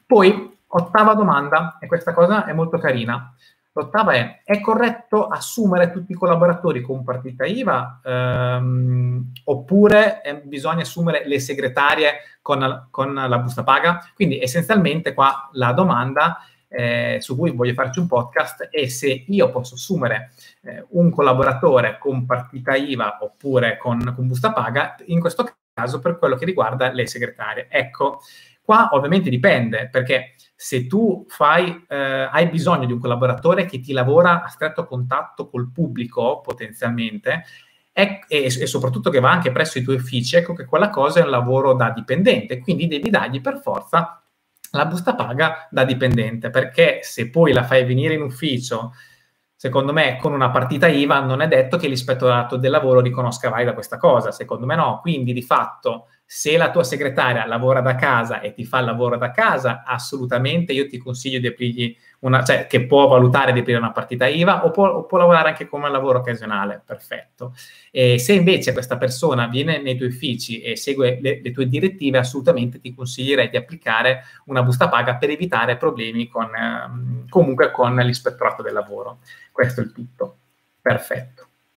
Poi, ottava domanda, e questa cosa è molto carina. L'ottava è corretto assumere tutti i collaboratori con partita IVA oppure bisogna assumere le segretarie con la busta paga? Quindi essenzialmente qua la domanda su cui voglio farci un podcast è se io posso assumere un collaboratore con partita IVA oppure con busta paga, in questo caso per quello che riguarda le segretarie. Ecco, qua ovviamente dipende, perché se tu hai bisogno di un collaboratore che ti lavora a stretto contatto col pubblico, potenzialmente, e soprattutto che va anche presso i tuoi uffici, ecco che quella cosa è un lavoro da dipendente, quindi devi dargli per forza la busta paga da dipendente, perché se poi la fai venire in ufficio, secondo me, con una partita IVA, non è detto che l'ispettorato del lavoro riconosca valida questa cosa, secondo me no, quindi di fatto se la tua segretaria lavora da casa e ti fa il lavoro da casa, assolutamente io ti consiglio di aprirgli cioè che può valutare di aprire una partita IVA o può lavorare anche come lavoro occasionale, perfetto. E se invece questa persona viene nei tuoi uffici e segue le tue direttive, assolutamente ti consiglierei di applicare una busta paga per evitare problemi comunque con l'ispettorato del lavoro. Questo è il tutto. Perfetto.